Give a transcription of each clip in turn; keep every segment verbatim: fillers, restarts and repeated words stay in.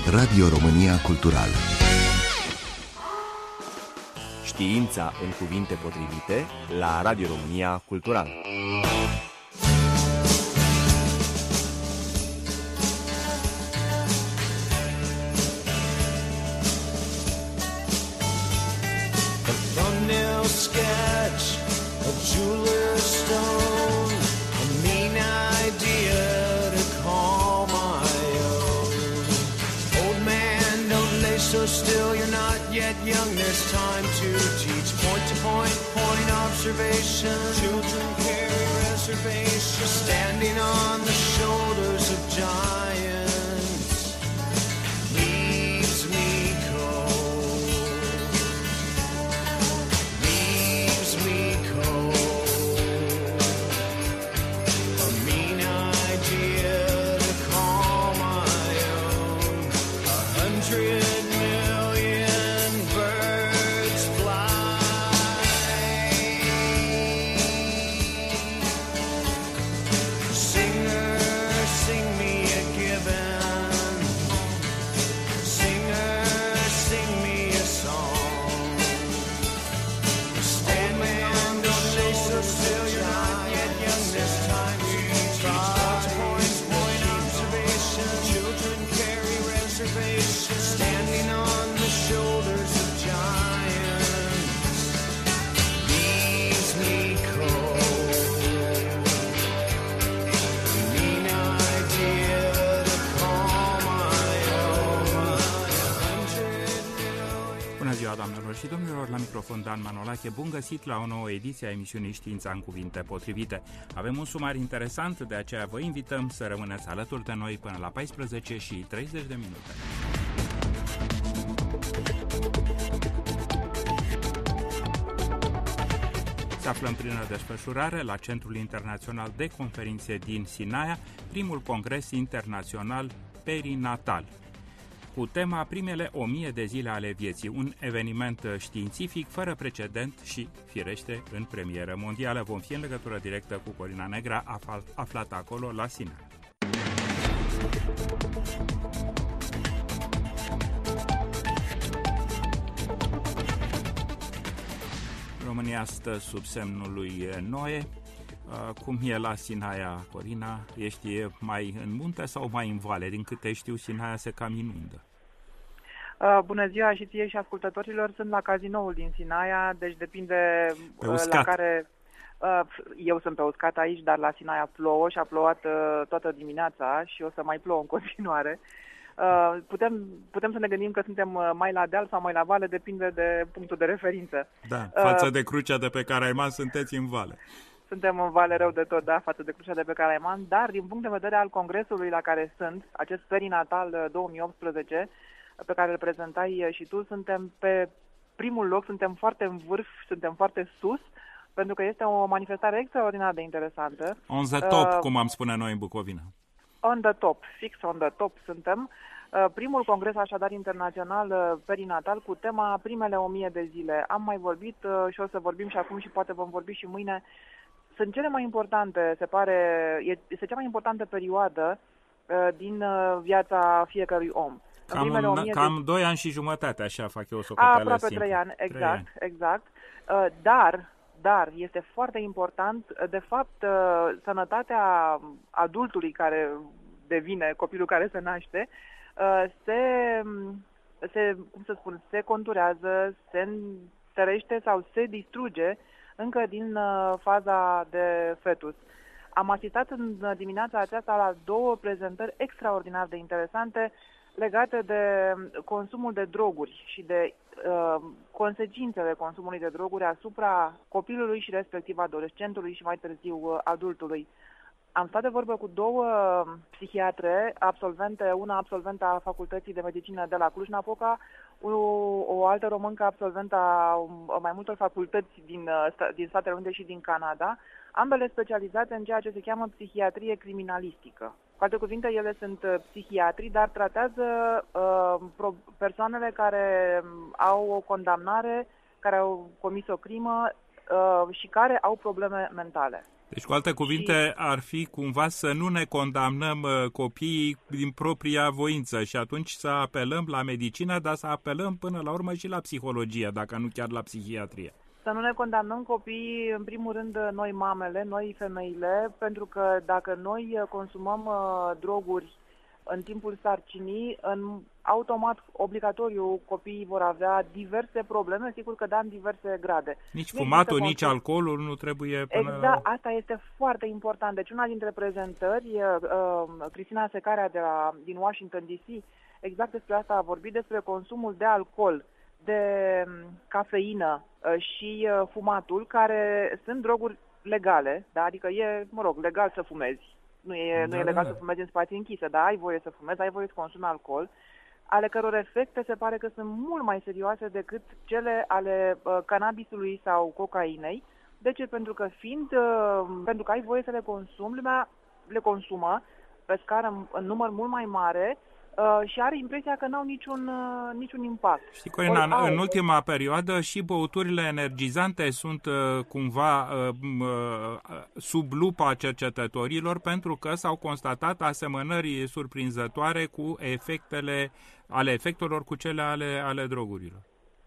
Radio România Cultural. Știința în cuvinte potrivite la Radio România Cultural. So still you're not yet young, there's time to teach. Point to point, point observation. Children carry reservation. Standing on the shoulders of giants leaves me cold. Leaves me cold. A mean idea to call my own. A hundred doamnelor și domnilor, la microfon Dan Manolache, bun găsit la o nouă ediție a emisiunii Știința în cuvinte potrivite. Avem un sumar interesant, de aceea vă invităm să rămâneți alături de noi până la paisprezece și treizeci de minute. Se află în plină desfășurare la Centrul Internațional de Conferințe din Sinaia primul congres internațional perinatal, cu tema Primele o mie de zile ale vieții, un eveniment științific fără precedent și, firește, în premieră mondială. Vom fi în legătură directă cu Corina Negra, aflată acolo la Sinaia. România stă sub semnul lui Noe. Cum e la Sinaia, Corina? Ești mai în munte sau mai în vale? Din câte știu, Sinaia se cam inundă. Uh, bună ziua și ție și ascultătorilor. Sunt la cazinoul din Sinaia, deci depinde uh, la care... Uh, eu sunt pe uscat aici, dar la Sinaia plouă și a plouat uh, toată dimineața și o să mai plouă în continuare. Uh, putem, putem să ne gândim că suntem mai la deal sau mai la vale, depinde de punctul de referință. Da, față uh, de crucea de pe Caraiman sunteți în vale. Suntem în vale rău de tot, da, față de crucea de pe Caraiman, dar din punct de vedere al congresului la care sunt, acest perinatal două mii optsprezece, pe care îl prezentai și tu, suntem pe primul loc, suntem foarte în vârf, suntem foarte sus, pentru că este o manifestare extraordinar de interesantă. On the top, uh, cum am spune noi în Bucovina. On the top, fix on the top suntem. Uh, primul congres așadar internațional uh, perinatal cu tema Primele o mie de zile. Am mai vorbit uh, și o să vorbim și acum și poate vom vorbi și mâine. Sunt cele mai importante, se pare, este cea mai importantă perioadă uh, din uh, viața fiecărui om. Cam, un, cam de... doi ani și jumătate, așa fac eu o socoteală Aproape simplă. trei ani, exact, trei ani. exact. Uh, dar, dar este foarte important, de fapt, uh, sănătatea adultului care devine, copilul care se naște, uh, se, se, cum să spun, se conturează, se întărește sau se distruge încă din uh, faza de fetus. Am asistat în dimineața aceasta la două prezentări extraordinar de interesante legate de consumul de droguri și de uh, consecințele consumului de droguri asupra copilului și respectiv adolescentului și mai târziu uh, adultului. Am stat de vorbă cu două psihiatre absolvente, una absolventă a Facultății de Medicină de la Cluj-Napoca, o, o altă româncă absolventă a mai multor facultăți din, din Statele Unite și din Canada, ambele specializate în ceea ce se cheamă psihiatrie criminalistică. Cu alte cuvinte, ele sunt psihiatri, dar tratează uh, persoanele care au o condamnare, care au comis o crimă uh, și care au probleme mentale. Deci, cu alte cuvinte, și... ar fi cumva să nu ne condamnăm copiii din propria voință și atunci să apelăm la medicină, dar să apelăm până la urmă și la psihologie, dacă nu chiar la psihiatrie. Să nu ne condamnăm copiii, în primul rând, noi mamele, noi femeile, pentru că dacă noi consumăm uh, droguri în timpul sarcinii, în automat, obligatoriu, copiii vor avea diverse probleme, sigur că da, în diverse grade. Nici fumatul, nici alcoolul nu trebuie până... Exact, asta este foarte important. Deci una dintre prezentări, uh, Cristina Secarea de la, din Washington D C, exact despre asta a vorbit, despre consumul de alcool, de cafeină uh, și uh, fumatul, care sunt droguri legale, da? Adică e, mă rog, legal să fumezi. Nu e, da, nu e legal da. să fumezi în spații închise, dar ai voie să fumezi, ai voie să consumi alcool, ale căror efecte se pare că sunt mult mai serioase decât cele ale uh, cannabisului sau cocainei. De ce? Pentru că fiind, uh, pentru că ai voie să le consumi, lumea le consumă pe scară, în număr mult mai mare, Uh, și are impresia că n-au niciun, uh, niciun impact. Știi, Corina, în, în ultima perioadă și băuturile energizante sunt uh, cumva uh, uh, sub lupa cercetătorilor, pentru că s-au constatat asemănări surprinzătoare cu efectele ale efectelor cu cele ale, ale drogurilor.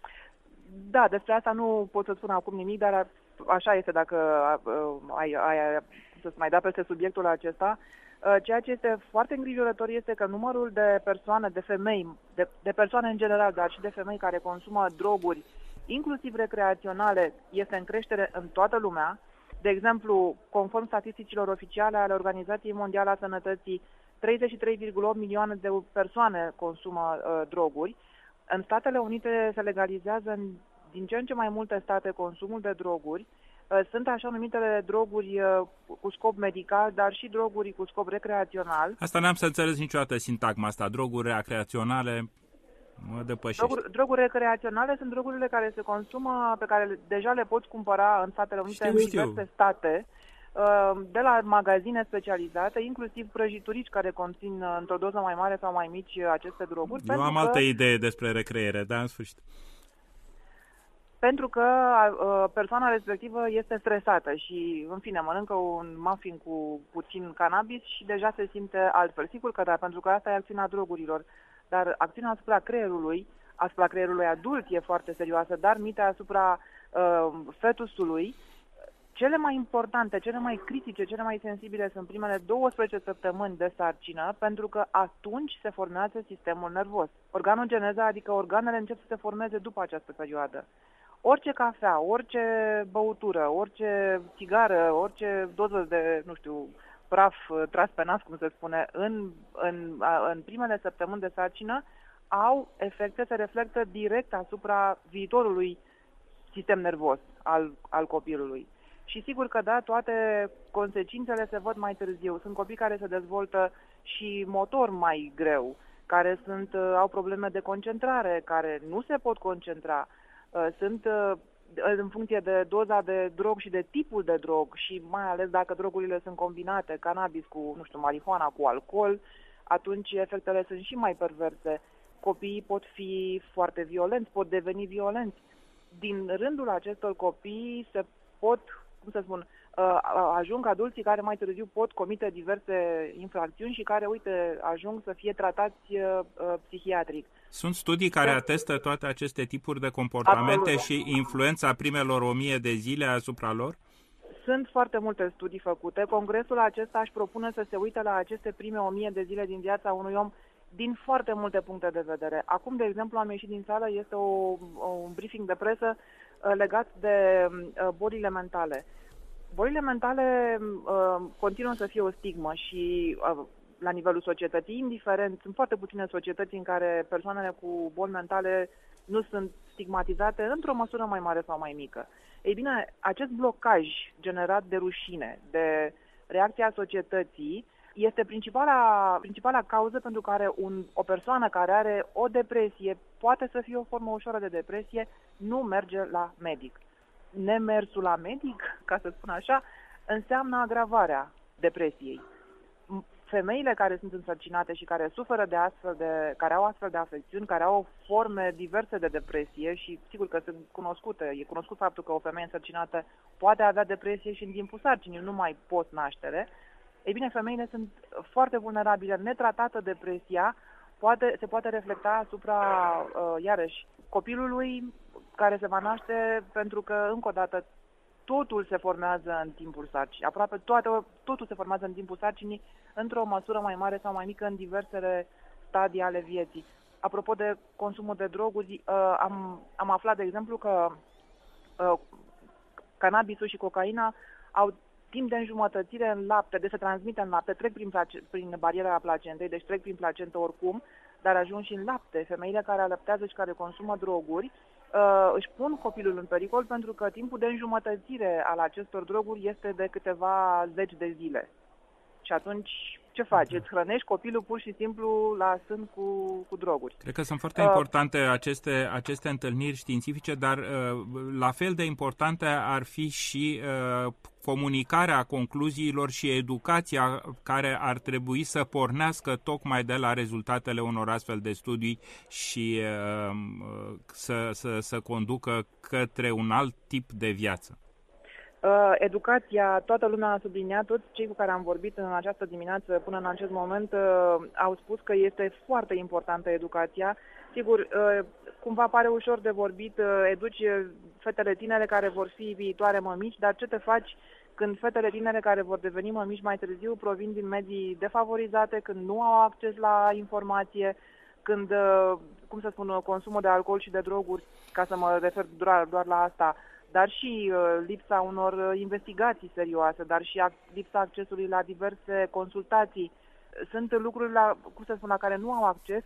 Da, despre asta nu pot să spun acum nimic, dar așa este dacă uh, ai, ai, ai să-ți mai da peste subiectul acesta. Ceea ce este foarte îngrijorător este că numărul de persoane, de femei, de, de persoane în general, dar și de femei care consumă droguri, inclusiv recreaționale, este în creștere în toată lumea. De exemplu, conform statisticilor oficiale ale Organizației Mondiale a Sănătății, treizeci și trei virgulă opt milioane de persoane consumă uh, droguri. În Statele Unite se legalizează în, din ce în ce mai multe state consumul de droguri. Sunt așa numitele droguri cu scop medical, dar și droguri cu scop recreațional. Asta n-am să înțeles niciodată sintagma asta, droguri recreaționale, mă depășește. Droguri, droguri recreaționale sunt drogurile care se consumă, pe care deja le poți cumpăra în Statele Unite, știu, în diverse știu. state, de la magazine specializate, inclusiv prăjiturici care conțin într-o doză mai mare sau mai mici aceste droguri. Eu am altă idee despre recreere, dar în sfârșit. Pentru că uh, persoana respectivă este stresată și, în fine, mănâncă un muffin cu puțin cannabis și deja se simte altfel. Sigur că da, pentru că asta e acțiunea drogurilor, dar acțiunea asupra creierului, asupra creierului adult e foarte serioasă, dar mite asupra uh, fetusului. Cele mai importante, cele mai critice, cele mai sensibile sunt primele douăsprezece săptămâni de sarcină, pentru că atunci se formează sistemul nervos. Organogeneza, adică organele încep să se formeze după această perioadă. Orice cafea, orice băutură, orice țigară, orice doză de, nu știu, praf tras pe nas, cum se spune, în, în, în primele săptămâni de sarcină, au efecte, se reflectă direct asupra viitorului sistem nervos al, al copilului. Și sigur că da, toate consecințele se văd mai târziu. Sunt copii care se dezvoltă și motor mai greu, care sunt, au probleme de concentrare, care nu se pot concentra. Sunt în funcție de doza de drog și de tipul de drog și mai ales dacă drogurile sunt combinate, cannabis cu, nu știu, marihuana cu alcool, atunci efectele sunt și mai perverse. Copiii pot fi foarte violenți, pot deveni violenți. Din rândul acestor copii se pot, cum să spun, ajung adulții care mai târziu pot comite diverse infracțiuni și care, uite, ajung să fie tratați psihiatric. Sunt studii care atestă toate aceste tipuri de comportamente Absolut. și influența primelor o mie de zile asupra lor? Sunt foarte multe studii făcute. Congresul acesta își propune să se uite la aceste prime o mie de zile din viața unui om din foarte multe puncte de vedere. Acum, de exemplu, am ieșit din sală, este o, un briefing de presă legat de bolile mentale. Bolile mentale uh, continuă să fie o stigmă și uh, la nivelul societății, indiferent, sunt foarte puține societăți în care persoanele cu boli mentale nu sunt stigmatizate într-o măsură mai mare sau mai mică. Ei bine, acest blocaj generat de rușine, de reacția societății, este principala, principala cauză pentru care un, o persoană care are o depresie, poate să fie o formă ușoară de depresie, nu merge la medic. Nemersul la medic, ca să spun așa, înseamnă agravarea depresiei. femeile care sunt însărcinate și care suferă de astfel de, care au astfel de afecțiuni, care au forme diverse de depresie și sigur că sunt cunoscute, e cunoscut faptul că o femeie însărcinată poate avea depresie și în timpul sarcinii, nu numai post-naștere. Ei bine, femeile sunt foarte vulnerabile. Netratată depresia poate, se poate reflecta asupra, uh, iarăși, copilului care se va naște, pentru că, încă o dată, totul se formează în timpul sarcinii. Aproape toate, totul se formează în timpul sarcinii, într-o măsură mai mare sau mai mică, în diversele stadii ale vieții. Apropo de consumul de droguri, uh, am, am aflat, de exemplu, că uh, cannabisul și cocaina au timp de înjumătățire în lapte, de se transmite în lapte, trec prin, place, prin bariera placentei, deci trec prin placentă oricum, dar ajung și în lapte. Femeile care alăptează și care consumă droguri uh, își pun copilul în pericol, pentru că timpul de înjumătățire al acestor droguri este de câteva zeci de zile. Și atunci ce faci? Îți hrănești copilul pur și simplu la sân cu, cu droguri. Cred că sunt foarte uh, importante aceste, aceste întâlniri științifice, dar uh, la fel de importante ar fi și uh, comunicarea concluziilor și educația care ar trebui să pornească tocmai de la rezultatele unor astfel de studii și uh, să, să, să conducă către un alt tip de viață. Uh, educația, toată lumea a subliniat, toți cei cu care am vorbit în această dimineață până în acest moment uh, au spus că este foarte importantă educația. Sigur, uh, cumva pare ușor de vorbit, uh, educi fetele tinere care vor fi viitoare mămici, dar ce te faci când fetele tinere care vor deveni mămici mai târziu provin din medii defavorizate, când nu au acces la informație, când, uh, cum să spun, consumul de alcool și de droguri, ca să mă refer doar, doar la asta, dar și uh, lipsa unor uh, investigații serioase, dar și ac- lipsa accesului la diverse consultații. Sunt lucruri la, cum să spun, la care nu au acces.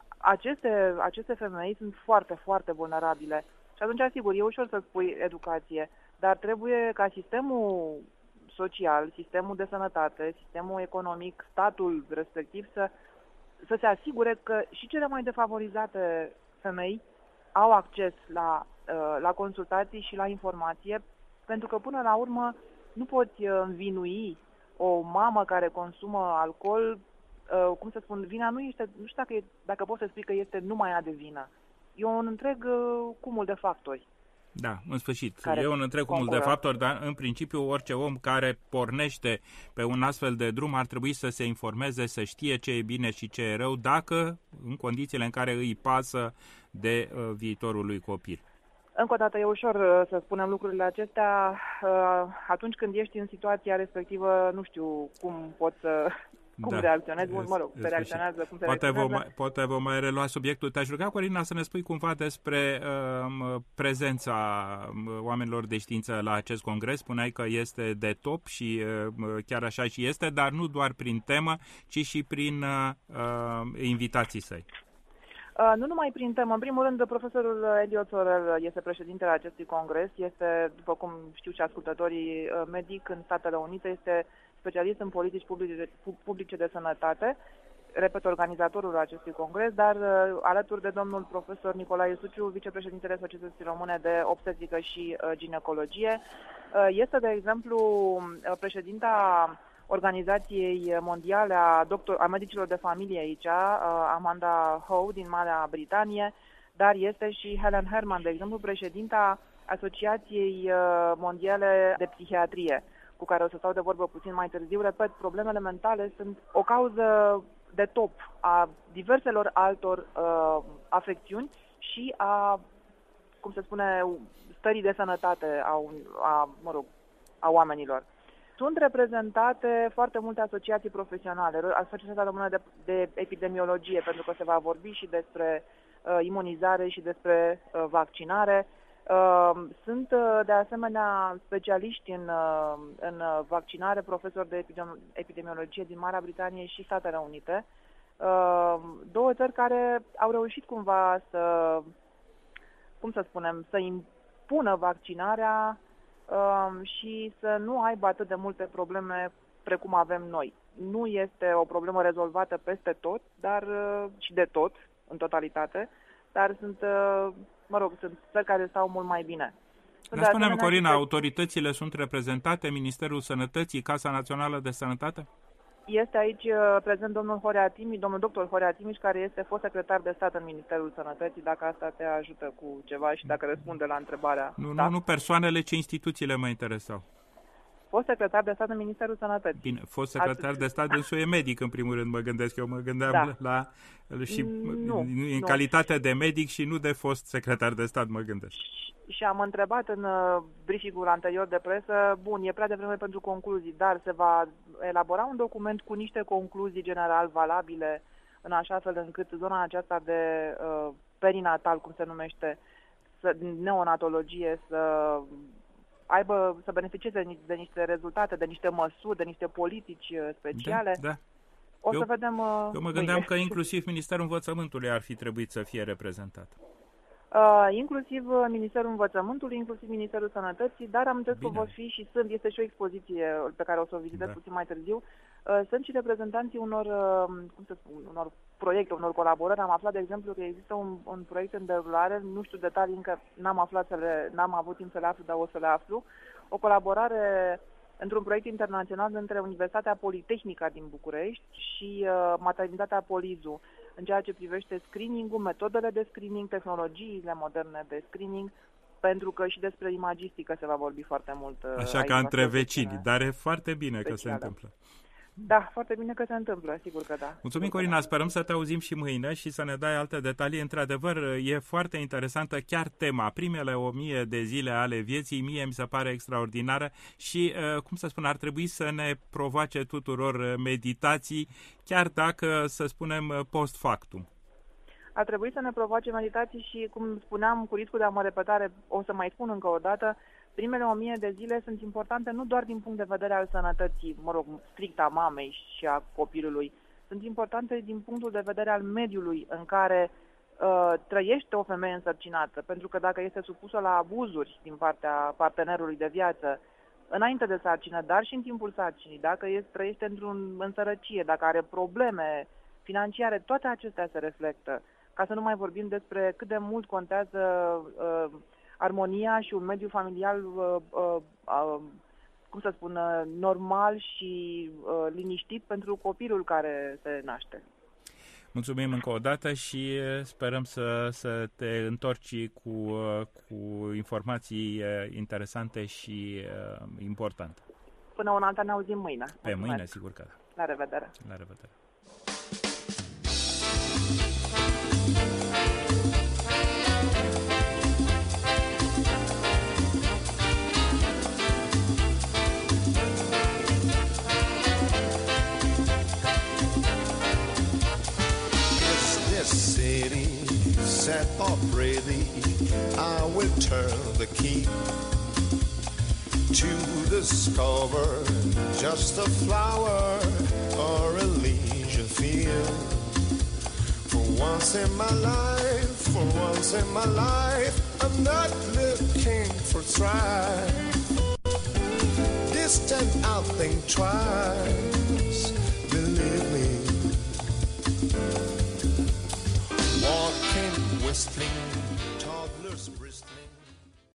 Aceste, aceste femei sunt foarte, foarte vulnerabile. Și atunci, sigur, e ușor să spui educație, dar trebuie ca sistemul social, sistemul de sănătate, sistemul economic, statul respectiv să, să se asigure că și cele mai defavorizate femei au acces la la consultații și la informație, pentru că până la urmă nu poți învinui o mamă care consumă alcool, cum să spun, vina nu este, nu știu dacă, e, dacă poți să spui că este numai ea de vină. E un întreg cumul de factori. Da, în sfârșit. E un întreg cumul de factori, dar în principiu orice om care pornește pe un astfel de drum ar trebui să se informeze, să știe ce e bine și ce e rău, dacă, în condițiile în care îi pasă de uh, viitorul lui copil. Încă o dată, e ușor să spunem lucrurile acestea. Atunci când ești în situația respectivă, nu știu cum poți să... Cum da, reacționezi? Mă rog, se reacționează, cum se poate reacționează. Vom mai, poate vom mai relua subiectul. Te-aș ruga, Corina, să ne spui cumva despre uh, prezența oamenilor de știință la acest congres. Spuneai că este de top și uh, chiar așa și este, dar nu doar prin temă, ci și prin uh, invitații săi. Uh, nu numai prin temă. În primul rând, profesorul Eliot Sorel este președintele acestui congres. Este, după cum știu și ascultătorii, medic în Statele Unite, este specialist în politici publice, publice de sănătate, repet, organizatorul acestui congres, dar uh, alături de domnul profesor Nicolae Suciu, vicepreședintele Societății Române de Obstetrică și uh, Ginecologie. Uh, este, de exemplu, uh, președinta Organizației Mondiale a, doctor, a Medicilor de Familie aici, Amanda Howe din Marea Britanie, dar este și Helen Herman, de exemplu, președinta Asociației Mondiale de Psihiatrie, cu care o să stau de vorbă puțin mai târziu. Repet, problemele mentale sunt o cauză de top a diverselor altor uh, afecțiuni și a, cum se spune, stării de sănătate a, a, mă rog, a oamenilor. Sunt reprezentate foarte multe asociații profesionale, Asociația Română de, de Epidemiologie, pentru că se va vorbi și despre uh, imunizare și despre uh, vaccinare. Uh, sunt uh, de asemenea specialiști în, uh, în vaccinare, profesori de epidemi- epidemiologie din Marea Britanie și Statele Unite. Uh, două țări care au reușit cumva să, cum să spunem, să impună vaccinarea Uh, și să nu aibă atât de multe probleme precum avem noi. Nu este o problemă rezolvată peste tot, dar uh, și de tot, în totalitate, dar sunt, uh, mă rog, sunt țări care stau mult mai bine. Dar spune-mi, Corina, autoritățile sunt reprezentate, Ministerul Sănătății, Casa Națională de Sănătate? Este aici uh, prezent domnul Horea Timiș, domnul doctor Horea Timiș, care este fost secretar de stat în Ministerul Sănătății, dacă asta te ajută cu ceva și dacă răspunde la întrebarea. Nu, da? nu, nu persoanele, ci instituțiile mă interesau. Fost secretar de stat în Ministerul Sănătății. Bine, fost secretar Atunci... de stat, dânsul e medic, în primul rând, mă gândesc. Eu mă gândeam da. la... și nu, în nu. calitate de medic și nu de fost secretar de stat, mă gândesc. Și am întrebat în uh, briefing-ul anterior de presă, bun, e prea devreme pentru concluzii, dar se va elabora un document cu niște concluzii general valabile, în așa fel încât zona aceasta de uh, perinatal, cum se numește, să, neonatologie, să aibă, să beneficieze de niște rezultate, de niște măsuri, de niște politici speciale. Da, da. O eu, să vedem uh, Eu mă gândeam mâine. Că inclusiv Ministerul Învățământului ar fi trebuit să fie reprezentat. Uh, inclusiv Ministerul Învățământului, inclusiv Ministerul Sănătății, dar am înțeles că vor fi și sunt, este și o expoziție pe care o să o vizitez da. puțin mai târziu. Uh, sunt și reprezentanții unor, uh, cum să spun, unor proiecte, unor colaborări. Am aflat, de exemplu, că există un, un proiect în derulare, nu știu detalii, încă n-am aflat să le, n-am avut timp să le aflu, dar o să le aflu. O colaborare într-un proiect internațional între Universitatea Politehnica din București și uh, Maternitatea Polizu, în ceea ce privește screening-ul, metodele de screening, tehnologiile moderne de screening, pentru că și despre imagistică se va vorbi foarte mult. Așa ca între vecini, dar e foarte bine specială. Că se întâmplă. Da, foarte bine că se întâmplă, sigur că da. Mulțumim, Corina, sperăm să te auzim și mâine și să ne dai alte detalii. Într-adevăr, e foarte interesantă chiar tema. Primele o mie de zile ale vieții, mie mi se pare extraordinară și, cum să spun, ar trebui să ne provoace tuturor meditații, chiar dacă, să spunem, post factum. Ar trebui să ne provoace meditații și, cum spuneam, cu riscul de a mă repetare, o să mai spun încă o dată, primele o mie de zile sunt importante nu doar din punct de vedere al sănătății, mă rog, strict a mamei și a copilului, sunt importante din punctul de vedere al mediului în care uh, trăiește o femeie însărcinată, pentru că dacă este supusă la abuzuri din partea partenerului de viață, înainte de sarcină, dar și în timpul sarcinii, dacă este, trăiește într-un în sărăcie, dacă are probleme financiare, toate acestea se reflectă. Ca să nu mai vorbim despre cât de mult contează uh, armonia și un mediu familial, uh, uh, uh, cum să spun, uh, normal și uh, liniștit pentru copilul care se naște. Mulțumim încă o dată și sperăm să, să te întorci cu, cu informații interesante și uh, importante. Până una alta ne auzim mâine. Pe Mulțumesc. mâine, sigur că da. La revedere. La revedere. Set or pretty, I will turn the key to discover just a flower or a leisure field. For once in my life, for once in my life, I'm not looking for strife. Distant, I'll think twice, believe me. Walking, whistling